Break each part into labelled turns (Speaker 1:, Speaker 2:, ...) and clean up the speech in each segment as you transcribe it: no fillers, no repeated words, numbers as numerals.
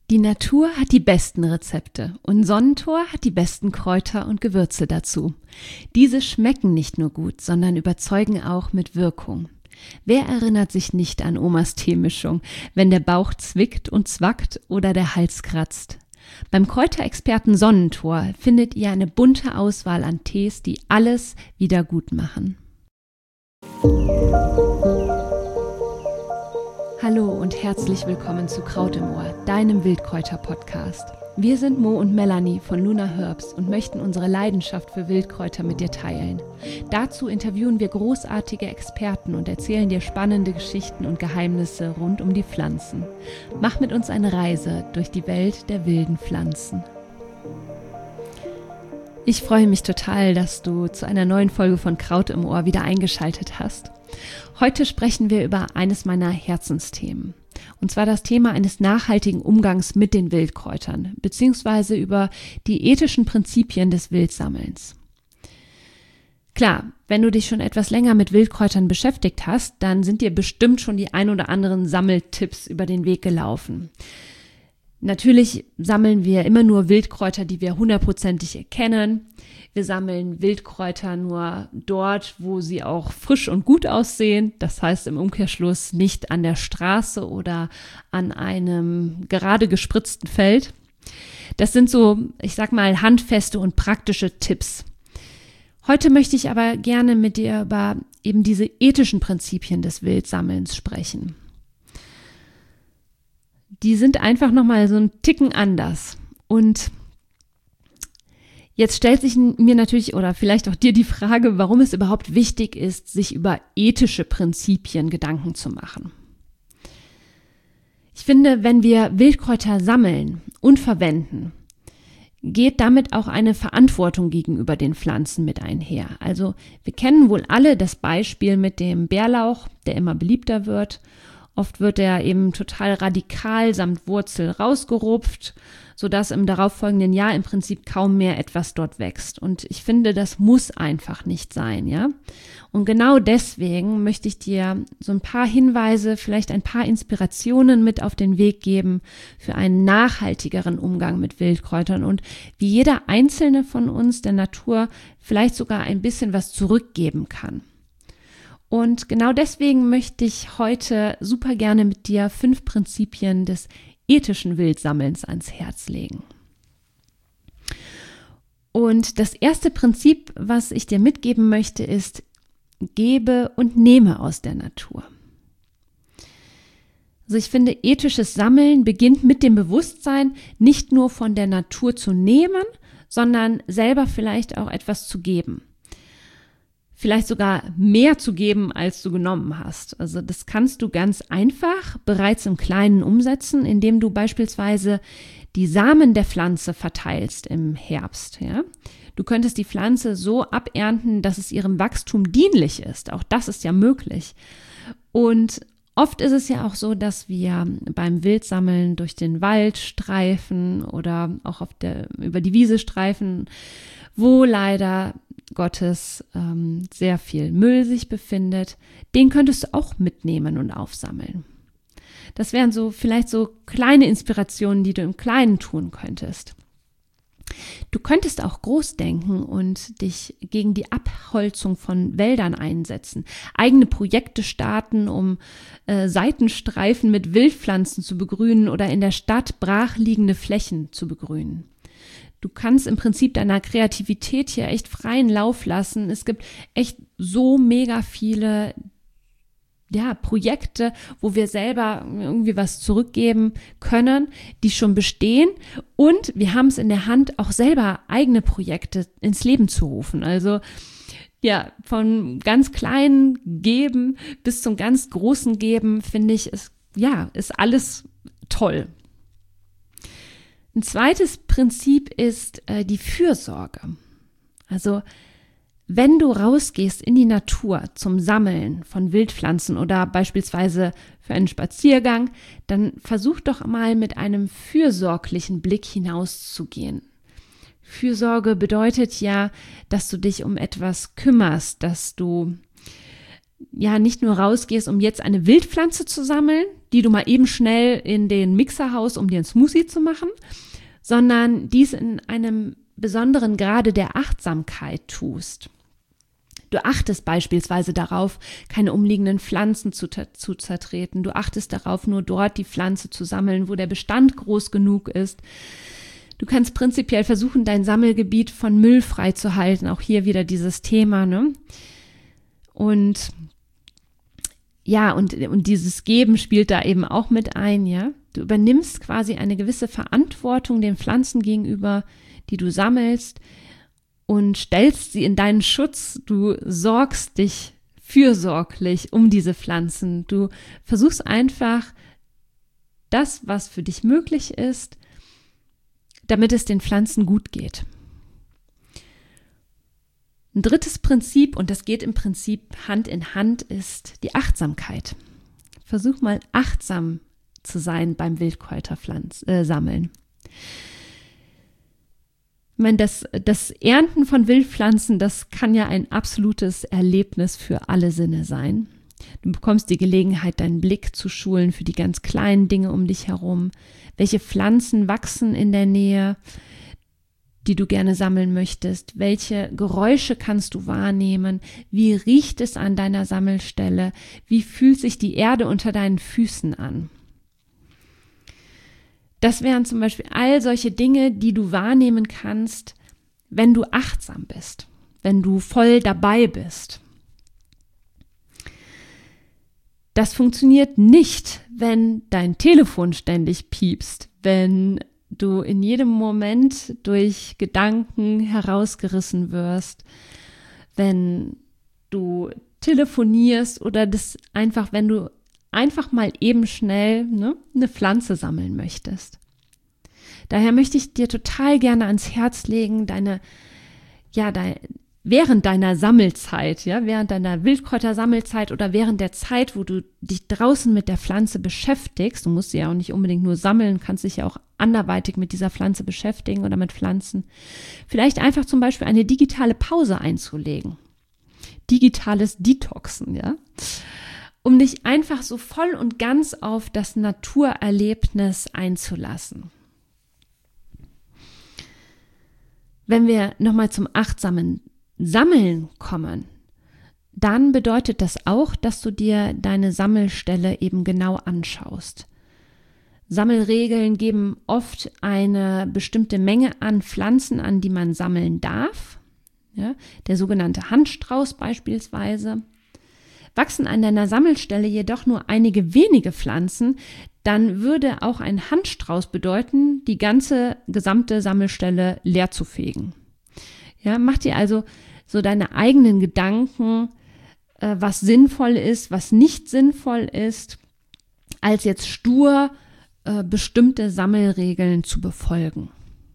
Speaker 1: Die Natur hat die besten Rezepte und Sonnentor hat die besten Kräuter und Gewürze dazu. Diese schmecken nicht nur gut, sondern überzeugen auch mit Wirkung. Wer erinnert sich nicht an Omas Teemischung, wenn der Bauch zwickt und zwackt oder der Hals kratzt? Beim Kräuterexperten Sonnentor findet ihr eine bunte Auswahl an Tees, die alles wieder gut machen. Hallo und herzlich willkommen zu Kraut im Ohr, deinem Wildkräuter-Podcast. Wir sind Mo und Melanie von Luna Herbs und möchten unsere Leidenschaft für Wildkräuter mit dir teilen. Dazu interviewen wir großartige Experten und erzählen dir spannende Geschichten und Geheimnisse rund um die Pflanzen. Mach mit uns eine Reise durch die Welt der wilden Pflanzen. Ich freue mich total, dass du zu einer neuen Folge von Kraut im Ohr wieder eingeschaltet hast. Heute sprechen wir über eines meiner Herzensthemen, und zwar das Thema eines nachhaltigen Umgangs mit den Wildkräutern, beziehungsweise über die ethischen Prinzipien des Wildsammelns. Klar, wenn du dich schon etwas länger mit Wildkräutern beschäftigt hast, dann sind dir bestimmt schon die ein oder anderen Sammeltipps über den Weg gelaufen. Natürlich sammeln wir immer nur Wildkräuter, die wir hundertprozentig erkennen. Wir sammeln Wildkräuter nur dort, wo sie auch frisch und gut aussehen. Das heißt im Umkehrschluss nicht an der Straße oder an einem gerade gespritzten Feld. Das sind so, ich sag mal, handfeste und praktische Tipps. Heute möchte ich aber gerne mit dir über eben diese ethischen Prinzipien des Wildsammelns sprechen. Die sind einfach nochmal so einen Ticken anders. Und jetzt stellt sich mir natürlich oder vielleicht auch dir die Frage, warum es überhaupt wichtig ist, sich über ethische Prinzipien Gedanken zu machen. Ich finde, wenn wir Wildkräuter sammeln und verwenden, geht damit auch eine Verantwortung gegenüber den Pflanzen mit einher. Also wir kennen wohl alle das Beispiel mit dem Bärlauch, der immer beliebter wird. Oft wird er eben total radikal samt Wurzel rausgerupft, sodass im darauffolgenden Jahr im Prinzip kaum mehr etwas dort wächst. Und ich finde, das muss einfach nicht sein, ja. Und genau deswegen möchte ich dir so ein paar Hinweise, vielleicht ein paar Inspirationen mit auf den Weg geben für einen nachhaltigeren Umgang mit Wildkräutern und wie jeder einzelne von uns der Natur vielleicht sogar ein bisschen was zurückgeben kann. Und genau deswegen möchte ich heute super gerne mit dir 5 Prinzipien des ethischen Wildsammelns ans Herz legen. Und das erste Prinzip, was ich dir mitgeben möchte, ist: Gebe und nehme aus der Natur. Also ich finde, ethisches Sammeln beginnt mit dem Bewusstsein, nicht nur von der Natur zu nehmen, sondern selber vielleicht auch etwas zu geben. Vielleicht sogar mehr zu geben, als du genommen hast. Also das kannst du ganz einfach bereits im Kleinen umsetzen, indem du beispielsweise die Samen der Pflanze verteilst im Herbst. Ja? Du könntest die Pflanze so abernten, dass es ihrem Wachstum dienlich ist. Auch das ist ja möglich. Und oft ist es ja auch so, dass wir beim Wildsammeln durch den Wald streifen oder auch über die Wiese streifen, wo leider Gottes sehr viel Müll sich befindet. Den könntest du auch mitnehmen und aufsammeln. Das wären vielleicht so kleine Inspirationen, die du im Kleinen tun könntest. Du könntest auch groß denken und dich gegen die Abholzung von Wäldern einsetzen, eigene Projekte starten, um Seitenstreifen mit Wildpflanzen zu begrünen oder in der Stadt brachliegende Flächen zu begrünen. Du kannst im Prinzip deiner Kreativität hier echt freien Lauf lassen. Es gibt echt so mega viele Projekte, wo wir selber irgendwie was zurückgeben können, die schon bestehen. Und wir haben es in der Hand, auch selber eigene Projekte ins Leben zu rufen. Also ja, von ganz kleinen Geben bis zum ganz großen Geben, finde ich, ist alles toll. Ein zweites Prinzip ist die Fürsorge. Also wenn du rausgehst in die Natur zum Sammeln von Wildpflanzen oder beispielsweise für einen Spaziergang, dann versuch doch mal mit einem fürsorglichen Blick hinauszugehen. Fürsorge bedeutet ja, dass du dich um etwas kümmerst, dass du ja nicht nur rausgehst, um jetzt eine Wildpflanze zu sammeln, die du mal eben schnell in den Mixer haust, um dir einen Smoothie zu machen, sondern dies in einem besonderen Grade der Achtsamkeit tust. Du achtest beispielsweise darauf, keine umliegenden Pflanzen zu zertreten. Du achtest darauf, nur dort die Pflanze zu sammeln, wo der Bestand groß genug ist. Du kannst prinzipiell versuchen, dein Sammelgebiet von Müll frei zu halten. Auch hier wieder dieses Thema, ne? Und ja, und dieses Geben spielt da eben auch mit ein, ja. Du übernimmst quasi eine gewisse Verantwortung den Pflanzen gegenüber, die du sammelst, und stellst sie in deinen Schutz. Du sorgst dich fürsorglich um diese Pflanzen. Du versuchst einfach das, was für dich möglich ist, damit es den Pflanzen gut geht. Ein drittes Prinzip, und das geht im Prinzip Hand in Hand, ist die Achtsamkeit. Versuch mal achtsam zu sein beim Wildkräutersammeln. Ich meine, das Ernten von Wildpflanzen, das kann ja ein absolutes Erlebnis für alle Sinne sein. Du bekommst die Gelegenheit, deinen Blick zu schulen für die ganz kleinen Dinge um dich herum. Welche Pflanzen wachsen in der Nähe, die du gerne sammeln möchtest? Welche Geräusche kannst du wahrnehmen? Wie riecht es an deiner Sammelstelle? Wie fühlt sich die Erde unter deinen Füßen an? Das wären zum Beispiel all solche Dinge, die du wahrnehmen kannst, wenn du achtsam bist, wenn du voll dabei bist. Das funktioniert nicht, wenn dein Telefon ständig piepst, wenn du in jedem Moment durch Gedanken herausgerissen wirst, wenn du telefonierst oder wenn du einfach mal eben schnell eine Pflanze sammeln möchtest. Daher möchte ich dir total gerne ans Herz legen, während deiner Sammelzeit, während deiner Wildkräutersammelzeit oder während der Zeit, wo du dich draußen mit der Pflanze beschäftigst, du musst sie ja auch nicht unbedingt nur sammeln, kannst dich ja auch anderweitig mit dieser Pflanze beschäftigen oder mit Pflanzen, vielleicht einfach zum Beispiel eine digitale Pause einzulegen. Digitales Detoxen, um dich einfach so voll und ganz auf das Naturerlebnis einzulassen. Wenn wir nochmal zum achtsamen Sammeln kommen, dann bedeutet das auch, dass du dir deine Sammelstelle eben genau anschaust. Sammelregeln geben oft eine bestimmte Menge an Pflanzen an, die man sammeln darf. Der sogenannte Handstrauß beispielsweise. Wachsen an deiner Sammelstelle jedoch nur einige wenige Pflanzen, dann würde auch ein Handstrauß bedeuten, die gesamte Sammelstelle leer zu fegen. Mach dir also so deine eigenen Gedanken, was sinnvoll ist, was nicht sinnvoll ist, als jetzt stur bestimmte Sammelregeln zu befolgen.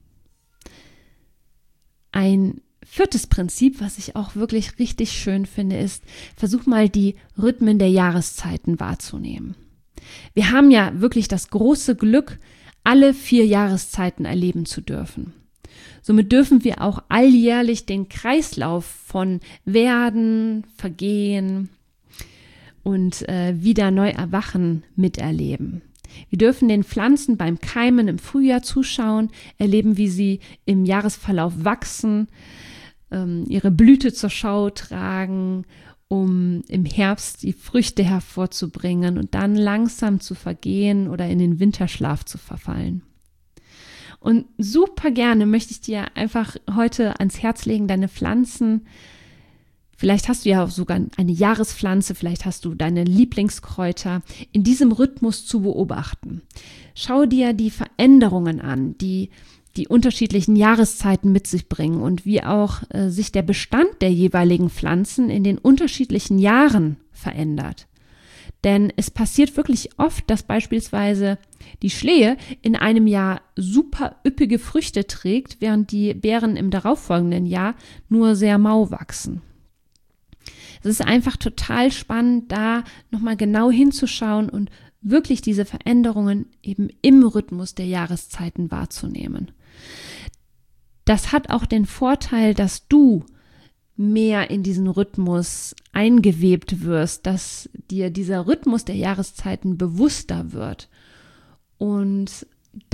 Speaker 1: Ein viertes Prinzip, was ich auch wirklich richtig schön finde, ist, versuch mal die Rhythmen der Jahreszeiten wahrzunehmen. Wir haben ja wirklich das große Glück, alle 4 Jahreszeiten erleben zu dürfen. Somit dürfen wir auch alljährlich den Kreislauf von Werden, Vergehen und wieder neu erwachen miterleben. Wir dürfen den Pflanzen beim Keimen im Frühjahr zuschauen, erleben, wie sie im Jahresverlauf wachsen, ihre Blüte zur Schau tragen, um im Herbst die Früchte hervorzubringen und dann langsam zu vergehen oder in den Winterschlaf zu verfallen. Und super gerne möchte ich dir einfach heute ans Herz legen, deine Pflanzen, vielleicht hast du ja sogar eine Jahrespflanze, vielleicht hast du deine Lieblingskräuter, in diesem Rhythmus zu beobachten. Schau dir die Veränderungen an, die unterschiedlichen Jahreszeiten mit sich bringen und wie auch sich der Bestand der jeweiligen Pflanzen in den unterschiedlichen Jahren verändert. Denn es passiert wirklich oft, dass beispielsweise die Schlehe in einem Jahr super üppige Früchte trägt, während die Beeren im darauffolgenden Jahr nur sehr mau wachsen. Es ist einfach total spannend, da nochmal genau hinzuschauen und wirklich diese Veränderungen eben im Rhythmus der Jahreszeiten wahrzunehmen. Das hat auch den Vorteil, dass du mehr in diesen Rhythmus eingewebt wirst, dass dir dieser Rhythmus der Jahreszeiten bewusster wird und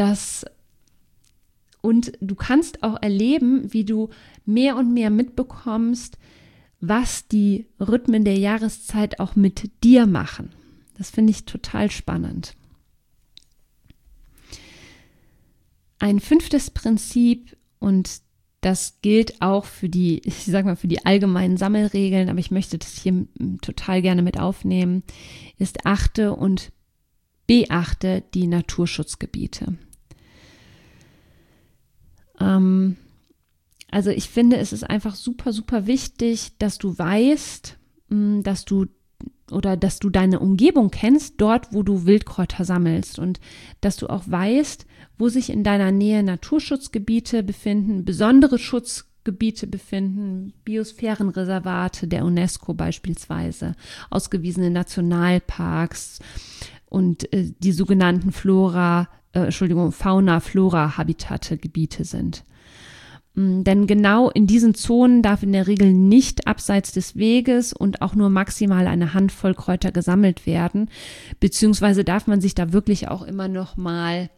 Speaker 1: du kannst auch erleben, wie du mehr und mehr mitbekommst, was die Rhythmen der Jahreszeit auch mit dir machen. Das finde ich total spannend. Ein 5. Prinzip, und das gilt auch für die allgemeinen Sammelregeln, aber ich möchte das hier total gerne mit aufnehmen, ist: achte und beachte die Naturschutzgebiete. Also ich finde, es ist einfach super, super wichtig, dass du weißt, dass du deine Umgebung kennst, dort, wo du Wildkräuter sammelst, und dass du auch weißt, wo sich in deiner Nähe Naturschutzgebiete befinden, besondere Schutzgebiete befinden, Biosphärenreservate der UNESCO beispielsweise, ausgewiesene Nationalparks und die sogenannten Fauna-Flora-Habitate-Gebiete sind. Denn genau in diesen Zonen darf in der Regel nicht abseits des Weges und auch nur maximal eine Handvoll Kräuter gesammelt werden, beziehungsweise darf man sich da wirklich auch immer noch mal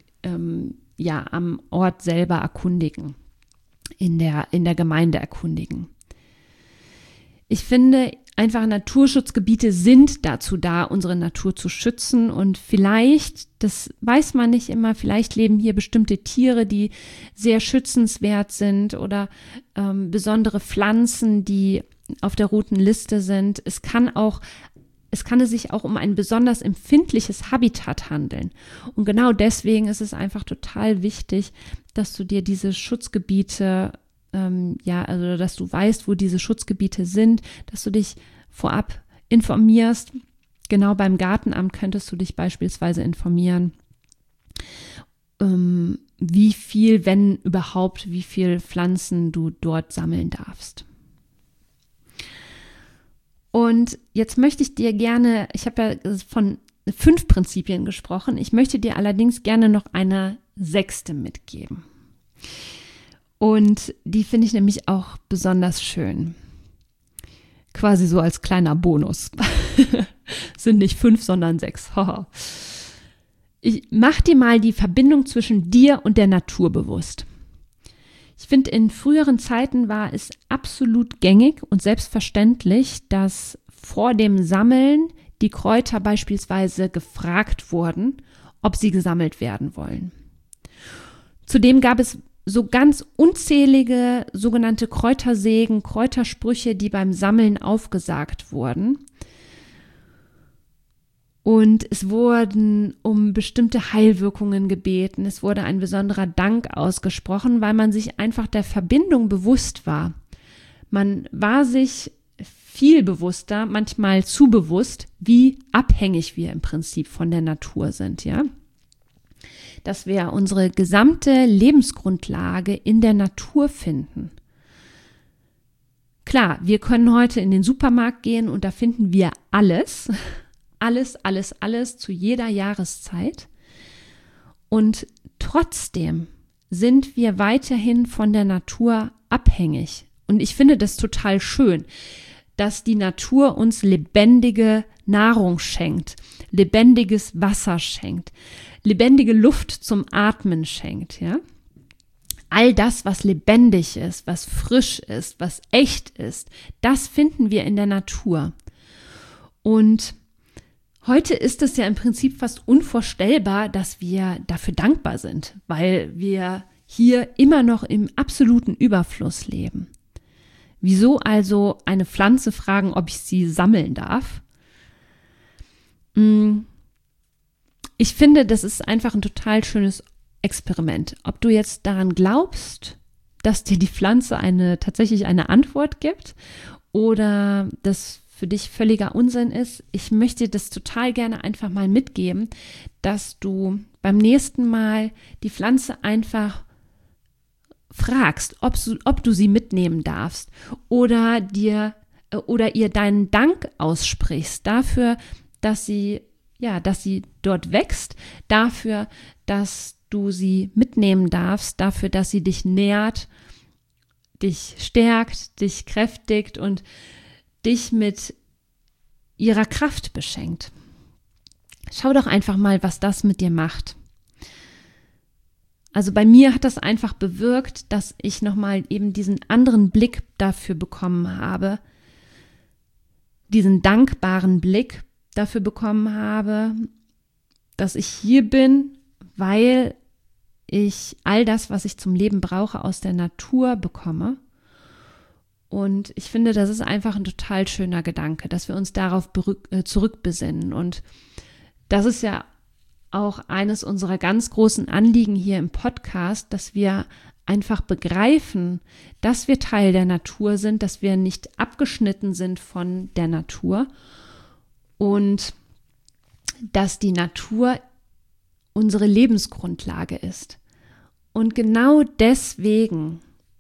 Speaker 1: am Ort selber erkundigen, in der Gemeinde erkundigen. Ich finde einfach, Naturschutzgebiete sind dazu da, unsere Natur zu schützen, und vielleicht, das weiß man nicht immer, vielleicht leben hier bestimmte Tiere, die sehr schützenswert sind, oder besondere Pflanzen, die auf der roten Liste sind. Es kann es sich auch um ein besonders empfindliches Habitat handeln. Und genau deswegen ist es einfach total wichtig, dass du dir diese Schutzgebiete dass du weißt, wo diese Schutzgebiete sind, dass du dich vorab informierst. Genau, beim Gartenamt könntest du dich beispielsweise informieren, wie viel Pflanzen du dort sammeln darfst. Und jetzt möchte ich dir gerne, ich habe ja von 5 Prinzipien gesprochen, ich möchte dir allerdings gerne noch eine 6. mitgeben. Und die finde ich nämlich auch besonders schön. Quasi so als kleiner Bonus. Sind nicht 5, sondern 6. Ich mach dir mal die Verbindung zwischen dir und der Natur bewusst. Ich finde, in früheren Zeiten war es absolut gängig und selbstverständlich, dass vor dem Sammeln die Kräuter beispielsweise gefragt wurden, ob sie gesammelt werden wollen. Zudem gab es so ganz unzählige sogenannte Kräutersägen, Kräutersprüche, die beim Sammeln aufgesagt wurden. Und es wurden um bestimmte Heilwirkungen gebeten. Es wurde ein besonderer Dank ausgesprochen, weil man sich einfach der Verbindung bewusst war. Man war sich viel bewusster, manchmal zu bewusst, wie abhängig wir im Prinzip von der Natur sind, ja. Dass wir unsere gesamte Lebensgrundlage in der Natur finden. Klar, wir können heute in den Supermarkt gehen und da finden wir alles zu jeder Jahreszeit. Und trotzdem sind wir weiterhin von der Natur abhängig. Und ich finde das total schön, dass die Natur uns lebendige Nahrung schenkt, lebendiges Wasser schenkt, lebendige Luft zum Atmen schenkt, ja. All das, was lebendig ist, was frisch ist, was echt ist, das finden wir in der Natur. Und heute ist es ja im Prinzip fast unvorstellbar, dass wir dafür dankbar sind, weil wir hier immer noch im absoluten Überfluss leben. Wieso also eine Pflanze fragen, ob ich sie sammeln darf? Ich finde, das ist einfach ein total schönes Experiment. Ob du jetzt daran glaubst, dass dir die Pflanze tatsächlich eine Antwort gibt oder das für dich völliger Unsinn ist, ich möchte das total gerne einfach mal mitgeben, dass du beim nächsten Mal die Pflanze einfach fragst, ob du sie mitnehmen darfst oder ihr deinen Dank aussprichst dafür, dass sie dort wächst, dafür, dass du sie mitnehmen darfst, dafür, dass sie dich nährt, dich stärkt, dich kräftigt und dich mit ihrer Kraft beschenkt. Schau doch einfach mal, was das mit dir macht. Also bei mir hat das einfach bewirkt, dass ich nochmal eben diesen anderen Blick dafür bekommen habe, diesen dankbaren Blick dafür bekommen habe, dass ich hier bin, weil ich all das, was ich zum Leben brauche, aus der Natur bekomme. Und ich finde, das ist einfach ein total schöner Gedanke, dass wir uns darauf zurückbesinnen. Und das ist ja auch eines unserer ganz großen Anliegen hier im Podcast, dass wir einfach begreifen, dass wir Teil der Natur sind, dass wir nicht abgeschnitten sind von der Natur und dass die Natur unsere Lebensgrundlage ist. Und genau deswegen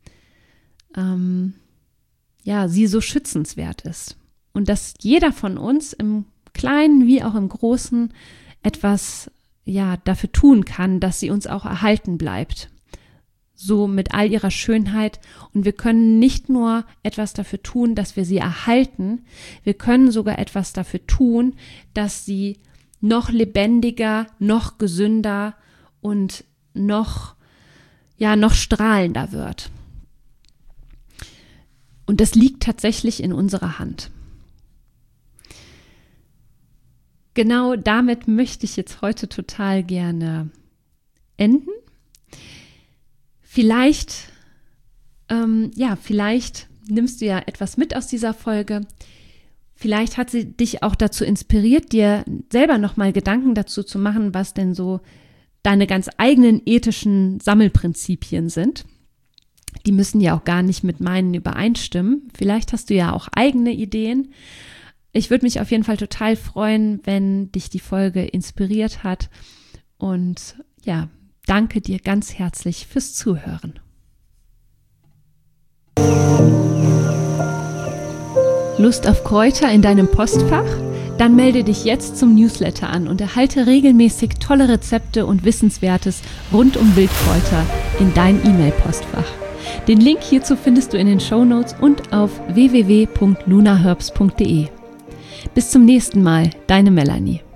Speaker 1: sie so schützenswert ist. Und dass jeder von uns im Kleinen wie auch im Großen etwas dafür tun kann, dass sie uns auch erhalten bleibt. So mit all ihrer Schönheit. Und wir können nicht nur etwas dafür tun, dass wir sie erhalten, wir können sogar etwas dafür tun, dass sie noch lebendiger, noch gesünder und noch strahlender wird. Und das liegt tatsächlich in unserer Hand. Genau damit möchte ich jetzt heute total gerne enden. Vielleicht nimmst du ja etwas mit aus dieser Folge. Vielleicht hat sie dich auch dazu inspiriert, dir selber nochmal Gedanken dazu zu machen, was denn so deine ganz eigenen ethischen Sammelprinzipien sind. Die müssen ja auch gar nicht mit meinen übereinstimmen. Vielleicht hast du ja auch eigene Ideen. Ich würde mich auf jeden Fall total freuen, wenn dich die Folge inspiriert hat. Und danke dir ganz herzlich fürs Zuhören. Lust auf Kräuter in deinem Postfach? Dann melde dich jetzt zum Newsletter an und erhalte regelmäßig tolle Rezepte und Wissenswertes rund um Wildkräuter in dein E-Mail-Postfach. Den Link hierzu findest du in den Shownotes und auf www.lunaherbs.de. Bis zum nächsten Mal, deine Melanie.